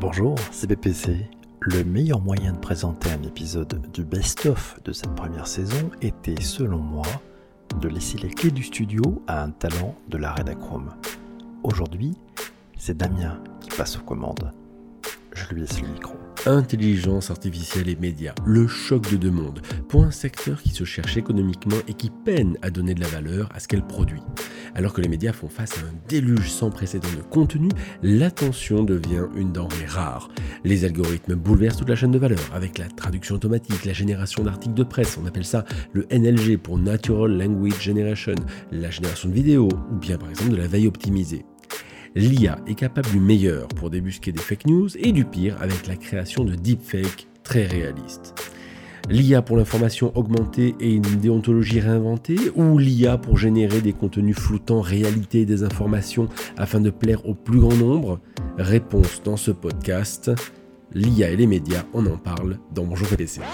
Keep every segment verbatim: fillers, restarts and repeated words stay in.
Bonjour, c'est B P C. Le meilleur moyen de présenter un épisode du best-of de cette première saison était, selon moi, de laisser les clés du studio à un talent de la Redachrome. Aujourd'hui, c'est Damien qui passe aux commandes. Je lui laisse le micro. Intelligence artificielle et médias, le choc de deux mondes, pour un secteur qui se cherche économiquement et qui peine à donner de la valeur à ce qu'elle produit. Alors que les médias font face à un déluge sans précédent de contenu, l'attention devient une denrée rare. Les algorithmes bouleversent toute la chaîne de valeur avec la traduction automatique, la génération d'articles de presse, on appelle ça le N L G pour Natural Language Generation, la génération de vidéos ou bien par exemple de la veille optimisée. L'I A est capable du meilleur pour débusquer des fake news et du pire avec la création de deepfakes très réalistes. L'I A pour l'information augmentée et une déontologie réinventée, ou l'I A pour générer des contenus floutant réalité et désinformation afin de plaire au plus grand nombre? Réponse dans ce podcast. L'I A et les médias, on en parle dans Bonjour P P C.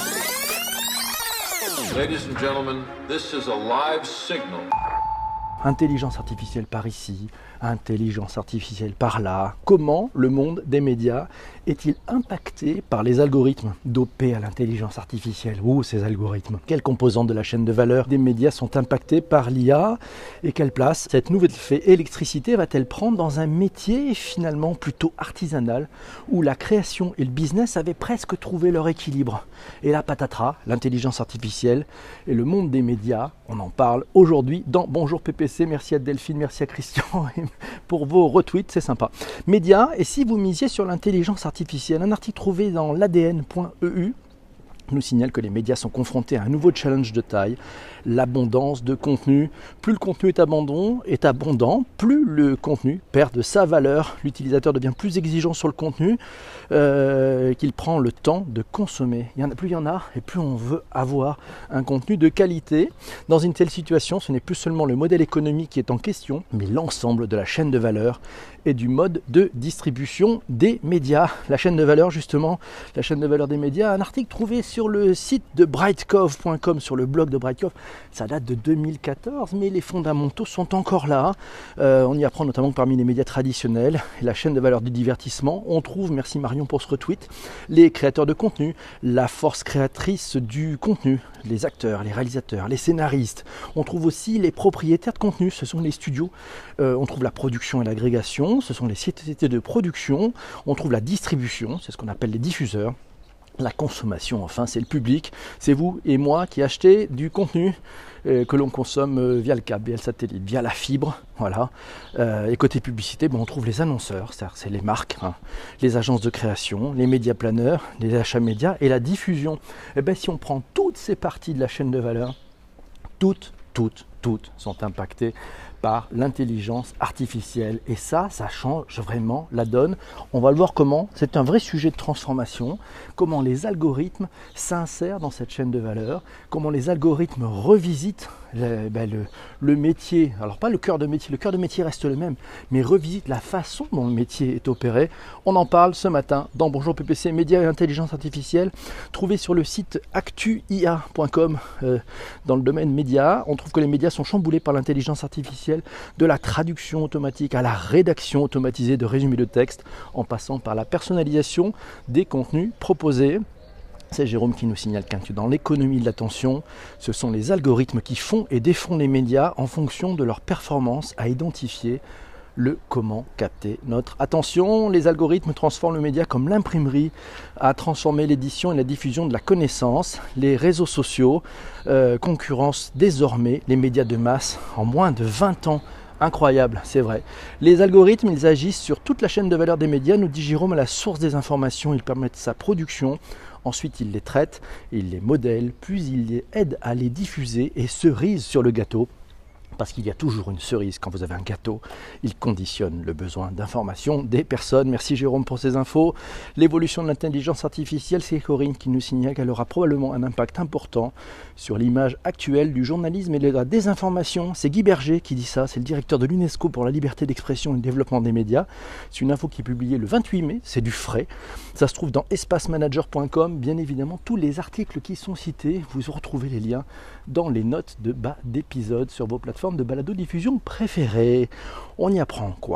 Ladies and gentlemen, this is a live signal. Intelligence artificielle par ici, intelligence artificielle par là. Comment le monde des médias est-il impacté par les algorithmes dopés à l'intelligence artificielle? Ouh, ces algorithmes. Quelles composantes de la chaîne de valeur des médias sont impactées par l'I A? Et quelle place cette nouvelle électricité va-t-elle prendre dans un métier finalement plutôt artisanal où la création et le business avaient presque trouvé leur équilibre? Et là, patatras, l'intelligence artificielle et le monde des médias, on en parle aujourd'hui dans Bonjour P P C. Merci à Delphine, merci à Christian pour vos retweets, c'est sympa. Médias, et si vous misiez sur l'intelligence artificielle, un article trouvé dans l'A D N point E U nous signale que les médias sont confrontés à un nouveau challenge de taille, l'abondance de contenu. Plus le contenu est abondant, est abondant, plus le contenu perd de sa valeur. L'utilisateur devient plus exigeant sur le contenu euh, qu'il prend le temps de consommer. Il y en a, plus il y en a, et plus on veut avoir un contenu de qualité. Dans une telle situation, ce n'est plus seulement le modèle économique qui est en question, mais l'ensemble de la chaîne de valeur et du mode de distribution des médias. La chaîne de valeur, justement, la chaîne de valeur des médias, un article trouvé sur le site de brightcove point com, sur le blog de Brightcove, ça date de deux mille quatorze, mais les fondamentaux sont encore là. Euh, on y apprend notamment que parmi les médias traditionnels, la chaîne de valeur du divertissement, on trouve, merci Marion pour ce retweet, les créateurs de contenu, la force créatrice du contenu, les acteurs, les réalisateurs, les scénaristes. On trouve aussi les propriétaires de contenu, ce sont les studios. Euh, on trouve la production et l'agrégation, ce sont les sociétés de production. On trouve la distribution, c'est ce qu'on appelle les diffuseurs. La consommation, enfin, c'est le public, c'est vous et moi qui achetez du contenu euh, que l'on consomme euh, via le câble, via le satellite, via la fibre, voilà. Euh, et côté publicité, ben, on trouve les annonceurs, c'est-à-dire c'est les marques, hein, les agences de création, les médias planeurs, les achats médias et la diffusion. Et ben, si on prend toutes ces parties de la chaîne de valeur, toutes, toutes, toutes sont impactées par l'intelligence artificielle. Et ça, ça change vraiment la donne. On va le voir comment. C'est un vrai sujet de transformation. Comment les algorithmes s'insèrent dans cette chaîne de valeur. Comment les algorithmes revisitent le, ben le, le métier. Alors pas le cœur de métier. Le cœur de métier reste le même. Mais revisitent la façon dont le métier est opéré. On en parle ce matin dans Bonjour P P C, médias et intelligence artificielle. Trouvé sur le site actu i a point com euh, dans le domaine médias. On trouve que les médias sont chamboulés par l'intelligence artificielle, de la traduction automatique à la rédaction automatisée de résumés de texte, en passant par la personnalisation des contenus proposés. C'est Jérôme qui nous signale que dans l'économie de l'attention, ce sont les algorithmes qui font et défont les médias en fonction de leur performance à identifier le comment capter notre attention. Les algorithmes transforment le média comme l'imprimerie a transformé l'édition et la diffusion de la connaissance. Les réseaux sociaux euh, concurrencent désormais les médias de masse en moins de vingt ans. Incroyable, c'est vrai. Les algorithmes, ils agissent sur toute la chaîne de valeur des médias, nous dit Jérôme, à la source des informations. Ils permettent sa production. Ensuite, ils les traitent, ils les modèlent, puis ils les aident à les diffuser. Et cerise sur le gâteau, parce qu'il y a toujours une cerise quand vous avez un gâteau, il conditionne le besoin d'information des personnes. Merci Jérôme pour ces infos. L'évolution de l'intelligence artificielle, c'est Corinne qui nous signale qu'elle aura probablement un impact important sur l'image actuelle du journalisme et de la désinformation. C'est Guy Berger qui dit ça, c'est le directeur de l'UNESCO pour la liberté d'expression et le développement des médias. C'est une info qui est publiée le vingt-huit mai, c'est du frais. Ça se trouve dans espace manager point com. Bien évidemment, tous les articles qui sont cités, vous retrouvez les liens dans les notes de bas d'épisode sur vos plateformes de balado-diffusion préférées. On y apprend quoi ?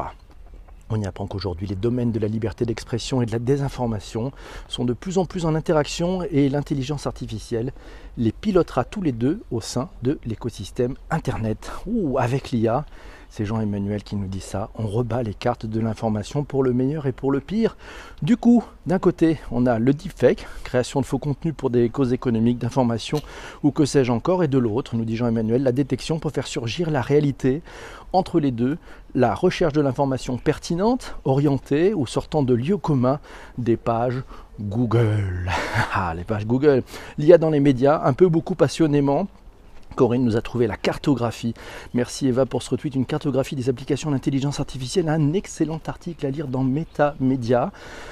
On y apprend qu'aujourd'hui, les domaines de la liberté d'expression et de la désinformation sont de plus en plus en interaction et l'intelligence artificielle les pilotera tous les deux au sein de l'écosystème Internet. Ouh, avec l'I A, c'est Jean-Emmanuel qui nous dit ça, on rebat les cartes de l'information pour le meilleur et pour le pire. Du coup, d'un côté, on a le deepfake, création de faux contenus pour des causes économiques, d'information ou que sais-je encore, et de l'autre, nous dit Jean-Emmanuel, la détection pour faire surgir la réalité. Entre les deux, la recherche de l'information pertinente, orientée ou sortant de lieux communs des pages Google. Ah, les pages Google. L'I A dans les médias, un peu beaucoup passionnément. Corinne nous a trouvé la cartographie. Merci Eva pour ce retweet, une cartographie des applications d'intelligence artificielle, un excellent article à lire dans Metamedia.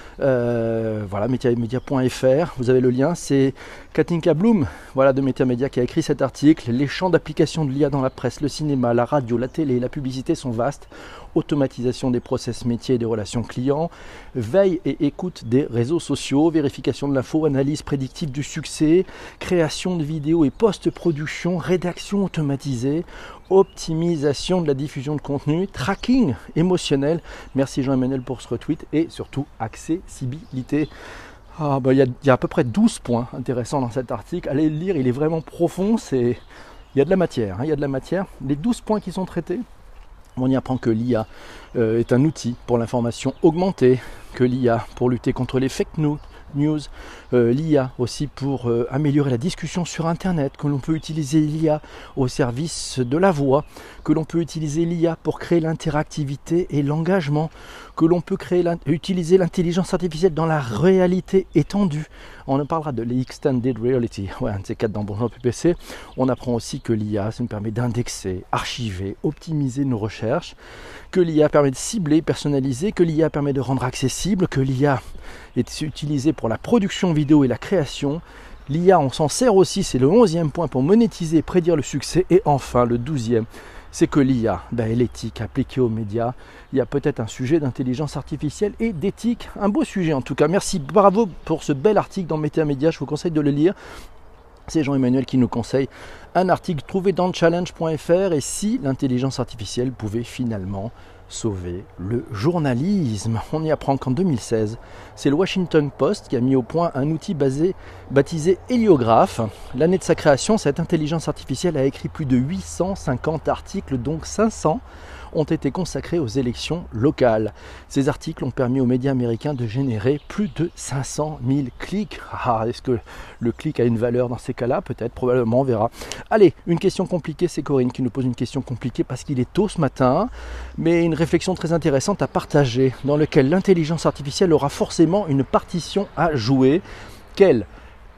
Euh, voilà, metamedia point f r, vous avez le lien, c'est Katinka Bloom, voilà, de Metamedia qui a écrit cet article. Les champs d'application de l'I A dans la presse, le cinéma, la radio, la télé, la publicité sont vastes. Automatisation des process métiers et des relations clients, veille et écoute des réseaux sociaux, vérification de l'info, analyse prédictive du succès, création de vidéos et post-production, rédaction automatisée, optimisation de la diffusion de contenu, tracking émotionnel. Merci Jean-Emmanuel pour ce retweet et surtout accessibilité. Ah, bah, y a, y a à peu près douze points intéressants dans cet article. Allez le lire, il est vraiment profond. C'est... Il y a de la matière. Hein, il y a de la matière. Les douze points qui sont traités, on y apprend que l'I A euh, est un outil pour l'information augmentée, que l'I A pour lutter contre les fake news, news, euh, l'I A aussi pour euh, améliorer la discussion sur Internet, que l'on peut utiliser l'I A au service de la voix, que l'on peut utiliser l'I A pour créer l'interactivité et l'engagement, que l'on peut créer l'in- utiliser l'intelligence artificielle dans la réalité étendue. On en parlera de l'extended reality, ouais, un de ces quatre dans Bonjour P P C. On apprend aussi que l'I A ça nous permet d'indexer, archiver, optimiser nos recherches, que l'I A permet de cibler, personnaliser, que l'I A permet de rendre accessible, que l'I A est utilisée pour la production vidéo et la création. L'I A, on s'en sert aussi, c'est le onzième point pour monétiser et prédire le succès. Et enfin, le douzième, c'est que l'I A, ben, est l'éthique appliquée aux médias. Il y a peut-être un sujet d'intelligence artificielle et d'éthique. Un beau sujet en tout cas. Merci, bravo pour ce bel article dans Metamedia. Je vous conseille de le lire. C'est Jean-Emmanuel qui nous conseille un article trouvé dans challenge point f r. Et si l'intelligence artificielle pouvait finalement sauver le journalisme. On y apprend qu'en deux mille seize, c'est le Washington Post qui a mis au point un outil basé, baptisé Héliographe. L'année de sa création, cette intelligence artificielle a écrit plus de huit cent cinquante articles, dont cinq cents ont été consacrés aux élections locales. Ces articles ont permis aux médias américains de générer plus de cinq cent mille clics. Ah, est-ce que le clic a une valeur dans ces cas-là? Peut-être, probablement, on verra. Allez, une question compliquée, c'est Corinne qui nous pose une question compliquée parce qu'il est tôt ce matin, mais une réflexion très intéressante à partager, dans laquelle l'intelligence artificielle aura forcément une partition à jouer. Quelle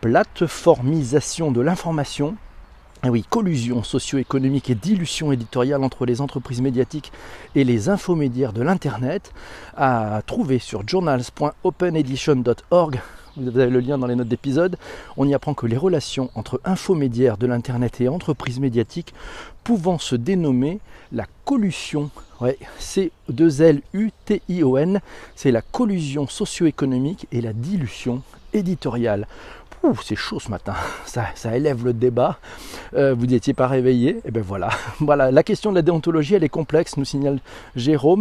plateformisation de l'information? Ah oui, collusion socio-économique et dilution éditoriale entre les entreprises médiatiques et les infomédiaires de l'Internet, à trouver sur journals point open edition point org. Vous avez le lien dans les notes d'épisode. On y apprend que les relations entre infomédiaires de l'Internet et entreprises médiatiques pouvant se dénommer la collusion, ouais, C deux L U T I O N, c'est la collusion socio-économique et la dilution éditoriale. Ouh, c'est chaud ce matin, ça, ça élève le débat. Euh, vous n'étiez pas réveillé, et ben voilà. Voilà, la question de la déontologie, elle est complexe, nous signale Jérôme.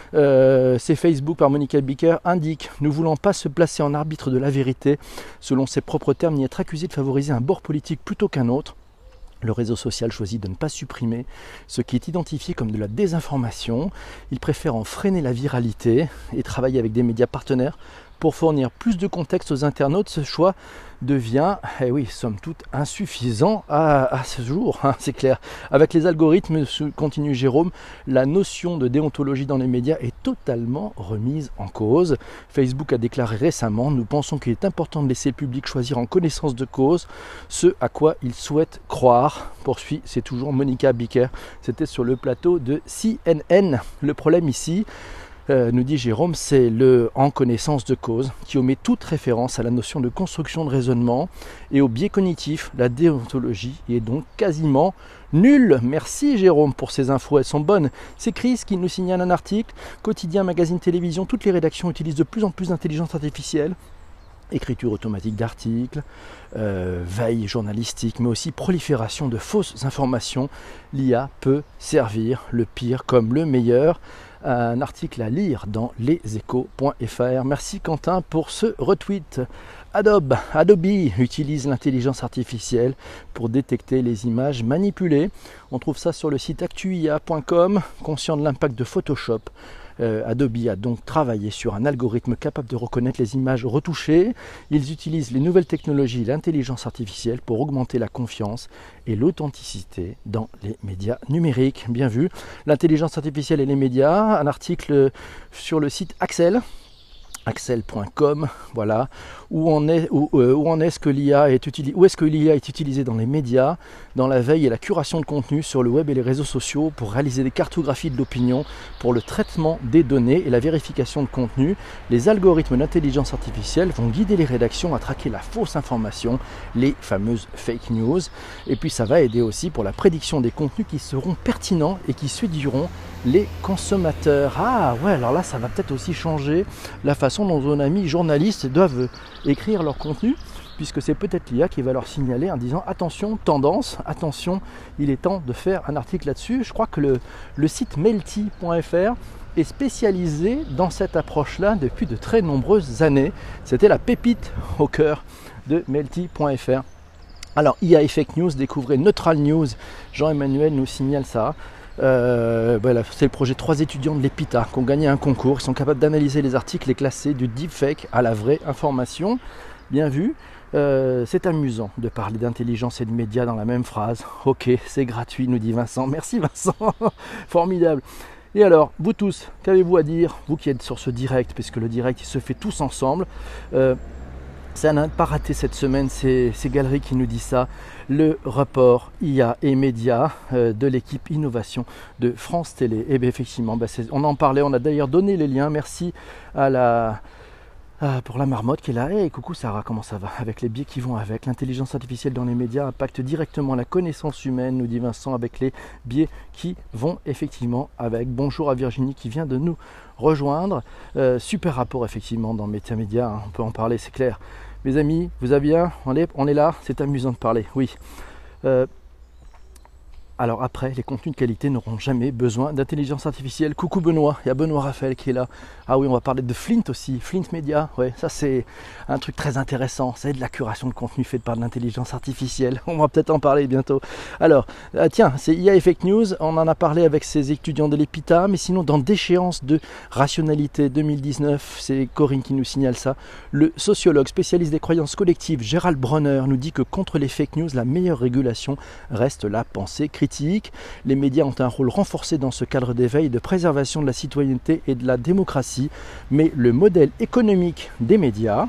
Euh, c'est Facebook par Monica Bicker indique, ne voulant pas se placer en arbitre de la vérité, selon ses propres termes, ni être accusé de favoriser un bord politique plutôt qu'un autre. Le réseau social choisit de ne pas supprimer ce qui est identifié comme de la désinformation. Il préfère en freiner la viralité et travailler avec des médias partenaires pour fournir plus de contexte aux internautes. Ce choix devient, eh oui, somme toute, insuffisant à, à ce jour, hein, c'est clair. Avec les algorithmes, continue Jérôme, la notion de déontologie dans les médias est totalement remise en cause. Facebook a déclaré récemment, nous pensons qu'il est important de laisser le public choisir en connaissance de cause ce à quoi il souhaite croire. Poursuit, c'est toujours Monica Bicker, c'était sur le plateau de C N N. Le problème ici, Euh, nous dit Jérôme, c'est le en connaissance de cause qui omet toute référence à la notion de construction de raisonnement et au biais cognitif. La déontologie est donc quasiment nulle. Merci Jérôme pour ces infos, elles sont bonnes. C'est Chris qui nous signale un article. Quotidien, magazine, télévision, toutes les rédactions utilisent de plus en plus d'intelligence artificielle. Écriture automatique d'articles, euh, veille journalistique, mais aussi prolifération de fausses informations. L'I A peut servir le pire comme le meilleur. un article à lire dans leséchos point f r. Merci Quentin pour ce retweet. Adobe, Adobe utilise l'intelligence artificielle pour détecter les images manipulées. On trouve ça sur le site actuia point com. Conscient de l'impact de Photoshop, euh, Adobe a donc travaillé sur un algorithme capable de reconnaître les images retouchées. Ils utilisent les nouvelles technologies et l'intelligence artificielle pour augmenter la confiance et l'authenticité dans les médias numériques. Bien vu. L'intelligence artificielle et les médias, un article sur le site Axel. Axel point com, voilà, où en est, où, euh, où en est-ce que l'I A est utilisée, où est-ce que l'I A est utilisée dans les médias, dans la veille et la curation de contenu sur le web et les réseaux sociaux pour réaliser des cartographies de l'opinion, pour le traitement des données et la vérification de contenu. Les algorithmes d'intelligence artificielle vont guider les rédactions à traquer la fausse information, les fameuses fake news. Et puis ça va aider aussi pour la prédiction des contenus qui seront pertinents et qui séduiront les consommateurs. Ah ouais, alors là ça va peut-être aussi changer la façon dont nos amis journalistes doivent écrire leur contenu, puisque c'est peut-être l'I A qui va leur signaler en disant attention, tendance, attention, il est temps de faire un article là-dessus. Je crois que le, le site melty point f r est spécialisé dans cette approche-là depuis de très nombreuses années. C'était la pépite au cœur de melty point f r. Alors, I A et fake news, découvrez Neutral News. Jean-Emmanuel nous signale ça. Euh, voilà, c'est le projet trois étudiants de l'EPITA qui ont gagné un concours. Ils sont capables d'analyser les articles et classer du deepfake à la vraie information. Bien vu. Euh, c'est amusant de parler d'intelligence et de médias dans la même phrase. Ok, c'est gratuit, nous dit Vincent. Merci Vincent. Formidable. Et alors, vous tous, qu'avez-vous à dire, vous qui êtes sur ce direct, puisque le direct il se fait tous ensemble. euh, Ça n'a pas raté cette semaine, c'est, c'est Galerie qui nous dit ça. Le rapport I A et médias euh, de l'équipe innovation de France Télé. Et bien effectivement, ben c'est, on en parlait, on a d'ailleurs donné les liens. Merci à la, à, pour la marmotte qui est là. Hey, coucou Sarah, comment ça va? Avec les biais qui vont avec. L'intelligence artificielle dans les médias impacte directement la connaissance humaine, nous dit Vincent, avec les biais qui vont effectivement avec. Bonjour à Virginie qui vient de nous rejoindre. Euh, super rapport effectivement dans Méta Média, hein, on peut en parler, c'est clair. Mes amis, vous allez bien? On est, on est là, c'est amusant de parler, oui. Euh, alors après, les contenus de qualité n'auront jamais besoin d'intelligence artificielle. Coucou Benoît, il y a Benoît Raphaël qui est là. Ah oui, on va parler de Flint aussi, Flint Media, ouais, ça c'est un truc très intéressant. C'est de la curation de contenu faite par de l'intelligence artificielle. On va peut-être en parler bientôt. Alors, euh, tiens, c'est I A et Fake News, on en a parlé avec ces étudiants de l'EPITA, mais sinon dans Déchéance de rationalité deux mille dix-neuf, c'est Corinne qui nous signale ça. Le sociologue spécialiste des croyances collectives, Gérald Bronner, nous dit que contre les fake news, la meilleure régulation reste la pensée critique. Les médias ont un rôle renforcé dans ce cadre d'éveil, de préservation de la citoyenneté et de la démocratie, mais le modèle économique des médias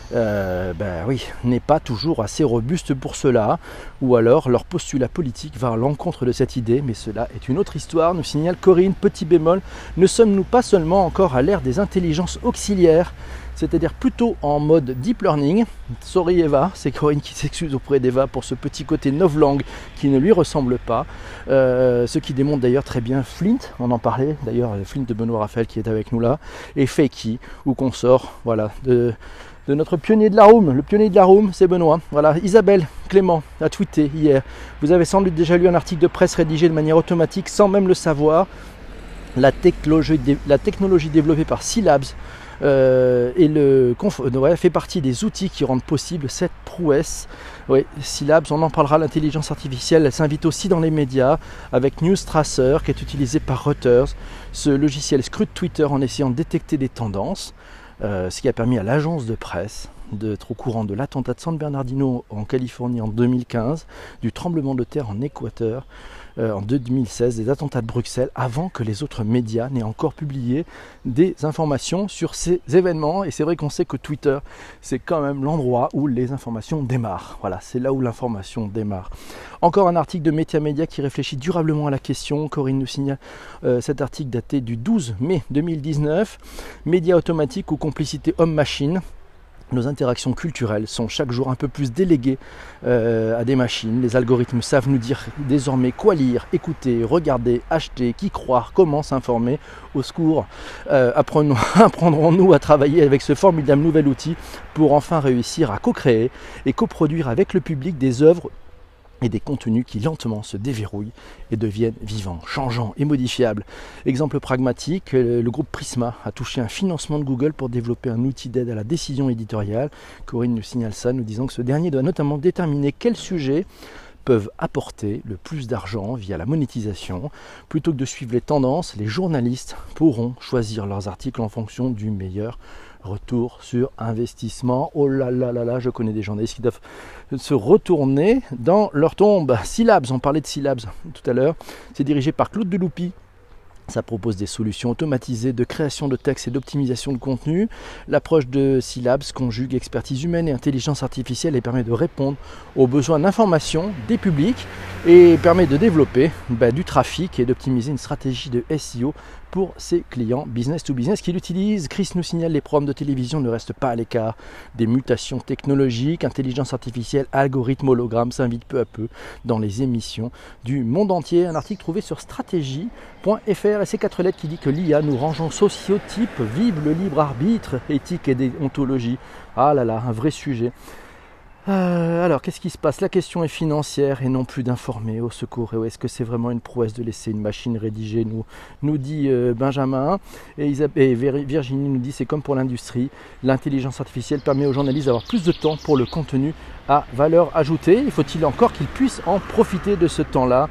euh, ben oui, n'est pas toujours assez robuste pour cela, ou alors leur postulat politique va à l'encontre de cette idée, mais cela est une autre histoire, nous signale Corinne. Petit bémol, ne sommes-nous pas seulement encore à l'ère des intelligences auxiliaires, c'est-à-dire plutôt en mode deep learning? Sorry Eva, c'est Corinne qui s'excuse auprès d'Eva pour ce petit côté novlangue qui ne lui ressemble pas. Euh, ce qui démontre d'ailleurs très bien Flint, on en parlait d'ailleurs, Flint de Benoît Raphaël qui est avec nous là, et Fakey, ou consort, voilà, de, de notre pionnier de la room. Le pionnier de la room, c'est Benoît. Voilà, Isabelle Clément a tweeté hier. Vous avez sans doute déjà lu un article de presse rédigé de manière automatique sans même le savoir. La technologie, la technologie développée par Syllabs Euh, et le ouais, fait partie des outils qui rendent possible cette prouesse. Ouais, Syllabs, on en parlera, l'intelligence artificielle, elle s'invite aussi dans les médias avec News Tracer qui est utilisé par Reuters. Ce logiciel scrute Twitter en essayant de détecter des tendances, euh, ce qui a permis à l'agence de presse d'être au courant de l'attentat de San Bernardino en Californie en deux mille quinze, du tremblement de terre en Équateur Euh, en deux mille seize, des attentats de Bruxelles, avant que les autres médias n'aient encore publié des informations sur ces événements. Et c'est vrai qu'on sait que Twitter, c'est quand même l'endroit où les informations démarrent. Voilà, c'est là où l'information démarre. Encore un article de Méta Média qui réfléchit durablement à la question. Corinne nous signale euh, cet article daté du douze mai deux mille dix-neuf. Médias automatiques ou complicité homme-machine. Nos interactions culturelles sont chaque jour un peu plus déléguées euh, à des machines. Les algorithmes savent nous dire désormais quoi lire, écouter, regarder, acheter, qui croire, comment s'informer. Au secours, euh, apprenons, apprendrons-nous à travailler avec ce formidable nouvel outil pour enfin réussir à co-créer et coproduire avec le public des œuvres et des contenus qui lentement se déverrouillent et deviennent vivants, changeants et modifiables. Exemple pragmatique, le groupe Prisma a touché un financement de Google pour développer un outil d'aide à la décision éditoriale. Corinne nous signale ça, nous disant que ce dernier doit notamment déterminer quels sujets peuvent apporter le plus d'argent via la monétisation. Plutôt que de suivre les tendances, les journalistes pourront choisir leurs articles en fonction du meilleur retour sur investissement. Oh là là là là, je connais des journalistes qui doivent se retourner dans leur tombe. Syllabs, on parlait de Syllabs tout à l'heure, c'est dirigé par Claude Deloupi. Ça propose des solutions automatisées de création de texte et d'optimisation de contenu. L'approche de Syllabs conjugue expertise humaine et intelligence artificielle et permet de répondre aux besoins d'information des publics et permet de développer bah, du trafic et d'optimiser une stratégie de S E O pour ses clients business to business qui l'utilisent. Chris nous signale les programmes de télévision ne restent pas à l'écart des mutations technologiques. Intelligence artificielle, algorithmes, hologrammes s'invitent peu à peu dans les émissions du monde entier. Un article trouvé sur stratégie point f r et ces quatre lettres qui dit que l'I A nous range en sociotype. Vive le libre arbitre, éthique et déontologie. Ah là là, un vrai sujet. Euh, alors, qu'est-ce qui se passe? La question est financière et non plus d'informer au secours. Et est-ce que c'est vraiment une prouesse de laisser une machine rédiger, nous, nous dit euh, Benjamin. Et, Isabelle, et Virginie nous dit c'est comme pour l'industrie. L'intelligence artificielle permet aux journalistes d'avoir plus de temps pour le contenu à valeur ajoutée. Il faut-il encore qu'ils puissent en profiter de ce temps-là?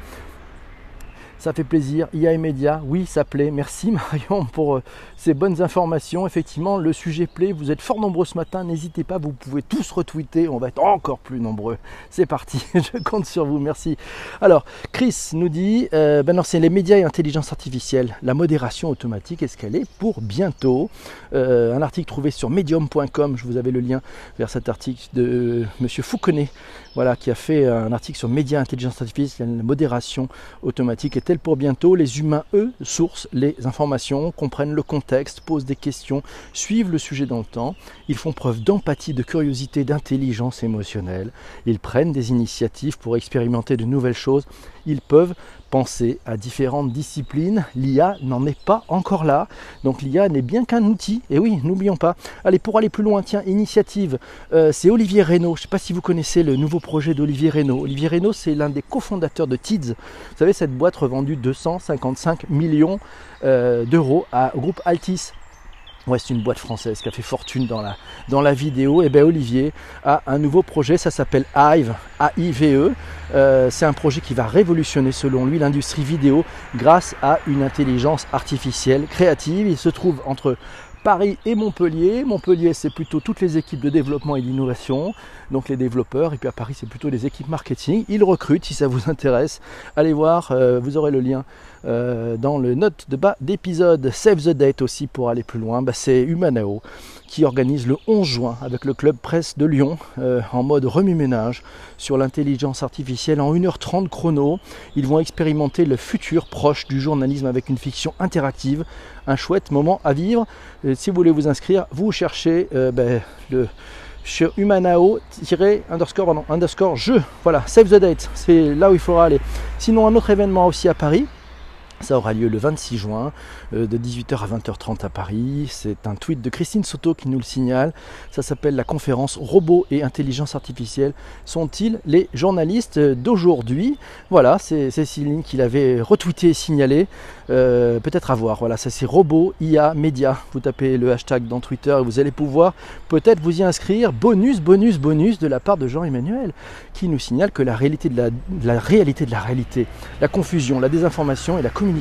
Ça fait plaisir. I A et médias, oui, ça plaît. Merci Marion pour euh, ces bonnes informations. Effectivement, le sujet plaît. Vous êtes fort nombreux ce matin. N'hésitez pas, vous pouvez tous retweeter. On va être encore plus nombreux. C'est parti. Je compte sur vous. Merci. Alors, Chris nous dit, euh, ben non, c'est les médias et intelligence artificielle. La modération automatique, est-ce qu'elle est pour bientôt? euh, Un article trouvé sur medium point com. Je vous avais le lien vers cet article de euh, Monsieur Fouconnet. Voilà, qui a fait un article sur médias et intelligence artificielle. La modération automatique est pour bientôt? Les humains, eux, sourcent les informations, comprennent le contexte, posent des questions, suivent le sujet dans le temps. Ils font preuve d'empathie, de curiosité, d'intelligence émotionnelle. Ils prennent des initiatives pour expérimenter de nouvelles choses. Ils peuvent penser à différentes disciplines. L'I A n'en est pas encore là. Donc l'I A n'est bien qu'un outil. Et oui, n'oublions pas. Allez, pour aller plus loin, tiens, initiative. Euh, c'est Olivier Reynaud. Je ne sais pas si vous connaissez le nouveau projet d'Olivier Reynaud. Olivier Reynaud, c'est l'un des cofondateurs de Tids. Vous savez, cette boîte revendue deux cent cinquante-cinq millions euh, d'euros à, au groupe Altis. Ouais, c'est une boîte française qui a fait fortune dans la, dans la vidéo. Et bien Olivier a un nouveau projet, ça s'appelle Hive, A I V E. Euh, c'est un projet qui va révolutionner selon lui l'industrie vidéo grâce à une intelligence artificielle créative. Il se trouve entre Paris et Montpellier. Montpellier, c'est plutôt toutes les équipes de développement et d'innovation, donc les développeurs. Et puis à Paris, c'est plutôt les équipes marketing. Ils recrutent, si ça vous intéresse. Allez voir, euh, vous aurez le lien euh, dans le note de bas d'épisode. Save the date aussi pour aller plus loin. Bah, c'est Humanao qui organise le onze juin avec le club presse de Lyon euh, en mode remue-ménage sur l'intelligence artificielle en une heure trente chrono. Ils vont expérimenter le futur proche du journalisme avec une fiction interactive. Un chouette moment à vivre. Et si vous voulez vous inscrire, vous cherchez euh, ben, le sur humanao-underscore pardon, underscore jeu. Voilà, save the date, c'est là où il faudra aller. Sinon, un autre événement aussi à Paris. Ça aura lieu le vingt-six juin, euh, de dix-huit heures à vingt heures trente à Paris. C'est un tweet de Christine Soto qui nous le signale. Ça s'appelle la conférence Robots et intelligence artificielle. Sont-ils les journalistes d'aujourd'hui? Voilà, c'est Céciline qui l'avait retweeté et signalé. Euh, Peut-être à voir. Voilà, ça c'est Robots, I A, Média. Vous tapez le hashtag dans Twitter et vous allez pouvoir peut-être vous y inscrire. Bonus, bonus, bonus de la part de Jean-Emmanuel qui nous signale que la réalité de la, de la réalité de la réalité, la confusion, la désinformation et la communication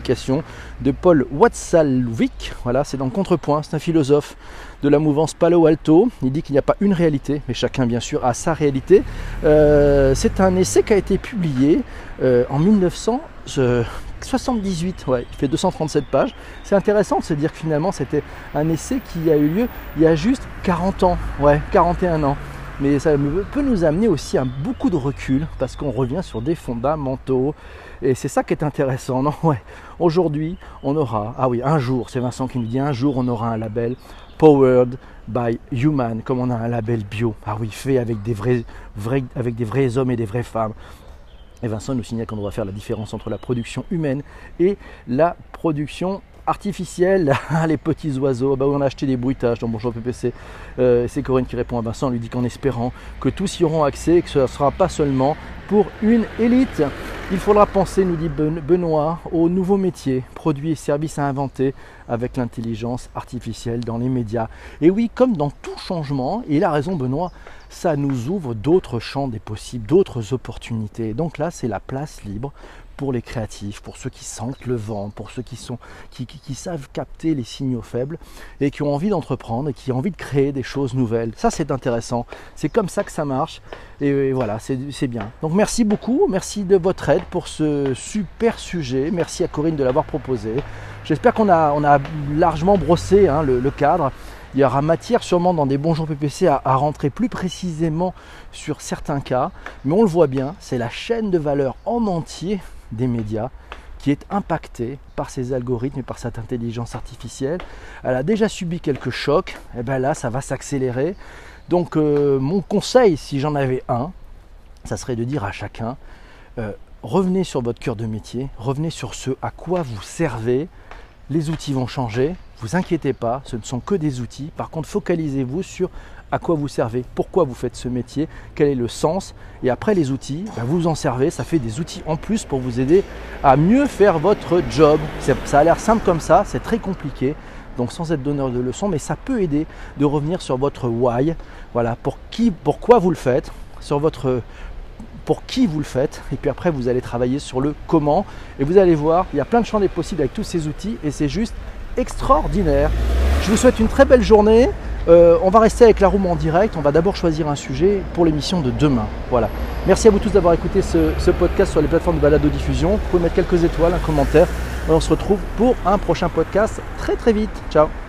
de Paul Watzlawick. Voilà, c'est dans le Contrepoint, c'est un philosophe de la mouvance Palo Alto. Il dit qu'il n'y a pas une réalité, mais chacun bien sûr a sa réalité. Euh, c'est un essai qui a été publié euh, en mille neuf cent soixante-dix-huit, ouais, il fait deux cent trente-sept pages. C'est intéressant de se dire que finalement c'était un essai qui a eu lieu il y a juste quarante ans, ouais, quarante et un ans. Mais ça peut nous amener aussi à beaucoup de recul parce qu'on revient sur des fondamentaux. Et c'est ça qui est intéressant, non? Ouais. Aujourd'hui, on aura, ah oui, un jour, c'est Vincent qui nous dit, un jour on aura un label Powered by Human, comme on a un label bio. Ah oui, fait avec des vrais, vrais, avec des vrais hommes et des vraies femmes. Et Vincent nous signale qu'on doit faire la différence entre la production humaine et la production artificielle, les petits oiseaux, bah oui, on a acheté des bruitages dans Bonjour P P C. Euh, c'est Corinne qui répond à Vincent, on lui dit qu'en espérant que tous y auront accès et que ce ne sera pas seulement pour une élite. Il faudra penser, nous dit Benoît, aux nouveaux métiers, produits et services à inventer avec l'intelligence artificielle dans les médias. Et oui, comme dans tout changement, et il a raison Benoît, ça nous ouvre d'autres champs des possibles, d'autres opportunités. Donc là, c'est la place libre pour les créatifs, pour ceux qui sentent le vent, pour ceux qui, sont, qui, qui, qui savent capter les signaux faibles et qui ont envie d'entreprendre et qui ont envie de créer des choses nouvelles. Ça, c'est intéressant. C'est comme ça que ça marche. Et, et voilà, c'est, c'est bien. Donc merci beaucoup, merci de votre aide pour ce super sujet. Merci à Corinne de l'avoir proposé. J'espère qu'on a, on a largement brossé hein, le, le cadre. Il y aura matière sûrement dans des Bonjour P P C à, à rentrer plus précisément sur certains cas. Mais on le voit bien, c'est la chaîne de valeur en entier des médias qui est impactée par ces algorithmes et par cette intelligence artificielle. Elle a déjà subi quelques chocs, et bien là ça va s'accélérer. Donc euh, mon conseil, si j'en avais un, ça serait de dire à chacun, euh, revenez sur votre cœur de métier, revenez sur ce à quoi vous servez. Les outils vont changer, vous inquiétez pas, ce ne sont que des outils. Par contre, focalisez-vous sur à quoi vous servez, pourquoi vous faites ce métier, quel est le sens. Et après les outils, ben vous en servez, ça fait des outils en plus pour vous aider à mieux faire votre job. C'est, ça a l'air simple comme ça, c'est très compliqué, donc sans être donneur de leçons, mais ça peut aider de revenir sur votre why, voilà, pour qui, pourquoi vous le faites, sur votre pour qui vous le faites, et puis après vous allez travailler sur le comment, et vous allez voir, il y a plein de champs des possibles avec tous ces outils, et c'est juste extraordinaire. Je vous souhaite une très belle journée. Euh, on va rester avec la room en direct. On va d'abord choisir un sujet pour l'émission de demain. Voilà. Merci à vous tous d'avoir écouté ce, ce podcast sur les plateformes de balado-diffusion. Vous pouvez mettre quelques étoiles, un commentaire. Et on se retrouve pour un prochain podcast très très vite. Ciao.